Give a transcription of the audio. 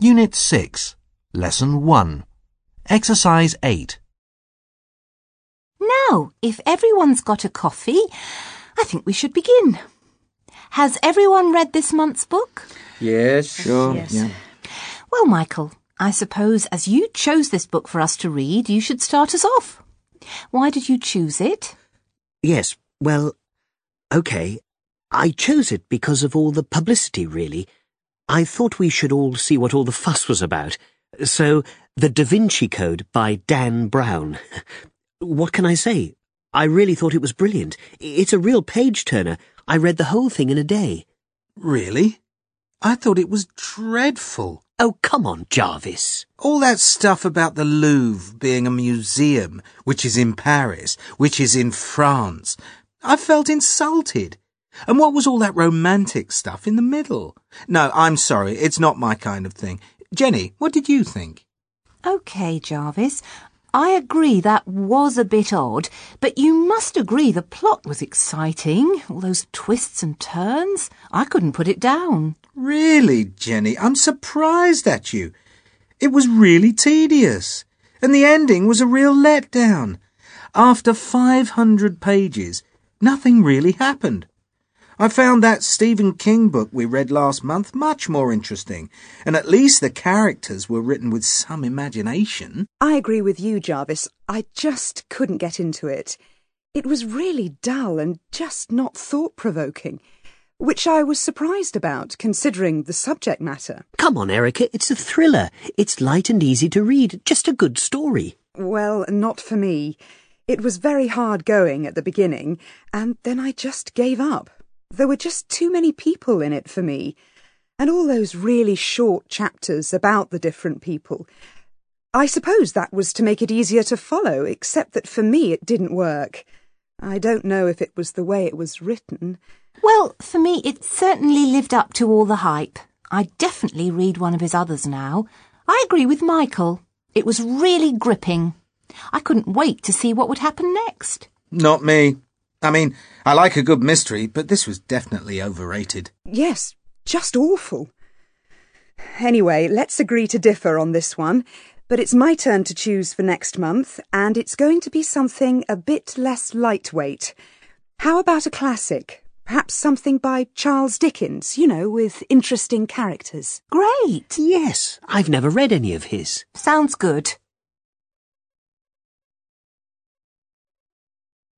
Unit 6, Lesson 1, Exercise 8. Now, if everyone's got a coffee, I think we should begin. Has everyone read this month's book? Yes, sure. Yes. Yeah. Well, Michael, I suppose as you chose this book for us to read, you should start us off. Why did you choose it? Yes, well, OK. I chose it because of all the publicity, really. I thought we should all see what all the fuss was about. So, The Da Vinci Code by Dan Brown. What can I say? I really thought it was brilliant. It's a real page-turner. I read the whole thing in a day. Really? I thought it was dreadful. Oh, come on, Jarvis. All that stuff about the Louvre being a museum, which is in Paris, which is in France. I felt insulted. And what was all that romantic stuff in the middle? No, I'm sorry, it's not my kind of thing. Jenny, what did you think? OK, Jarvis, I agree that was a bit odd, but you must agree the plot was exciting. All those twists and turns. I couldn't put it down. Really, Jenny, I'm surprised at you. It was really tedious. And the ending was a real letdown. After 500 pages, nothing really happened. I found that Stephen King book we read last month much more interesting, and at least the characters were written with some imagination. I agree with you, Jarvis. I just couldn't get into it. It was really dull and just not thought-provoking, which I was surprised about, considering the subject matter. Come on, Erica, it's a thriller. It's light and easy to read, just a good story. Well, not for me. It was very hard going at the beginning, and then I just gave up. There were just too many people in it for me, and all those really short chapters about the different people. I suppose that was to make it easier to follow, except that for me it didn't work. I don't know if it was the way it was written. Well, for me, it certainly lived up to all the hype. I'd definitely read one of his others now. I agree with Michael. It was really gripping. I couldn't wait to see what would happen next. Not me. I mean, I like a good mystery, but this was definitely overrated. Yes, just awful. Anyway, let's agree to differ on this one, but it's my turn to choose for next month, and it's going to be something a bit less lightweight. How about a classic? Perhaps something by Charles Dickens, with interesting characters. Great. Yes, I've never read any of his. Sounds good.